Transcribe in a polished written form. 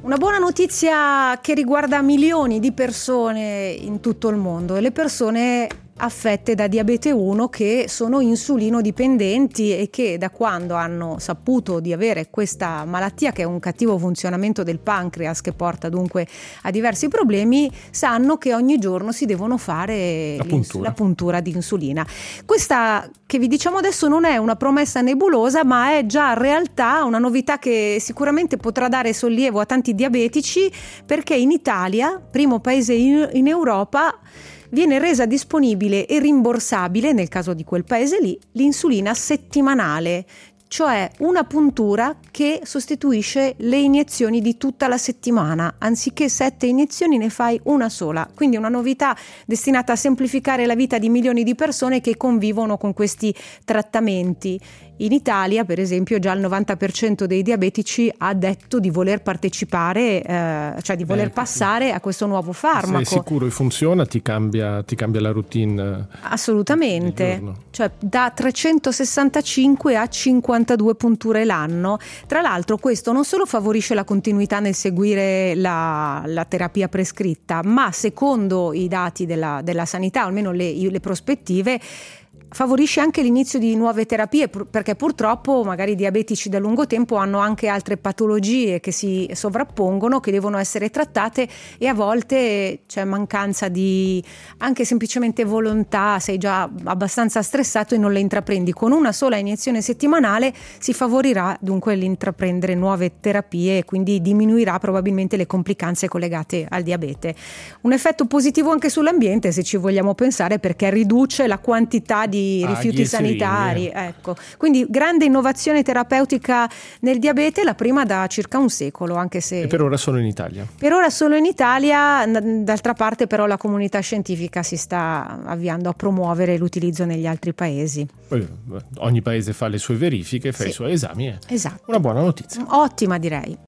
Una buona notizia che riguarda milioni di persone in tutto il mondo, e le persone affette da diabete 1 che sono insulino dipendenti e che da quando hanno saputo di avere questa malattia, che è un cattivo funzionamento del pancreas che porta dunque a diversi problemi, sanno che ogni giorno si devono fare la puntura di insulina. Questa che vi diciamo adesso non è una promessa nebulosa, ma è già realtà, una novità che sicuramente potrà dare sollievo a tanti diabetici, perché in Italia, primo paese in Europa, viene resa disponibile e rimborsabile, nel caso di quel paese lì, l'insulina settimanale, cioè una puntura che sostituisce le iniezioni di tutta la settimana. Anziché 7 iniezioni ne fai una sola, quindi una novità destinata a semplificare la vita di milioni di persone che convivono con questi trattamenti. In Italia, per esempio, già il 90% dei diabetici ha detto di voler partecipare, cioè di voler passare a questo nuovo farmaco. Sei sicuro e funziona, ti cambia la routine? Assolutamente, cioè da 365 a 52 punture l'anno. Tra l'altro questo non solo favorisce la continuità nel seguire la terapia prescritta, ma secondo i dati della sanità, o almeno le prospettive, favorisce anche l'inizio di nuove terapie, perché purtroppo magari i diabetici da lungo tempo hanno anche altre patologie che si sovrappongono, che devono essere trattate, e a volte c'è mancanza di anche semplicemente volontà, sei già abbastanza stressato e non le intraprendi. Con una sola iniezione settimanale si favorirà dunque l'intraprendere nuove terapie e quindi diminuirà probabilmente le complicanze collegate al diabete. Un effetto positivo anche sull'ambiente, se ci vogliamo pensare, perché riduce la quantità di rifiuti sanitari, ecco. Quindi grande innovazione terapeutica nel diabete, la prima da circa un secolo, anche se e per ora solo in Italia. Per ora solo in Italia, d'altra parte però la comunità scientifica si sta avviando a promuovere l'utilizzo negli altri paesi. Poi, ogni paese fa le sue verifiche, fa i suoi esami. Esatto. Una buona notizia. Ottima, direi.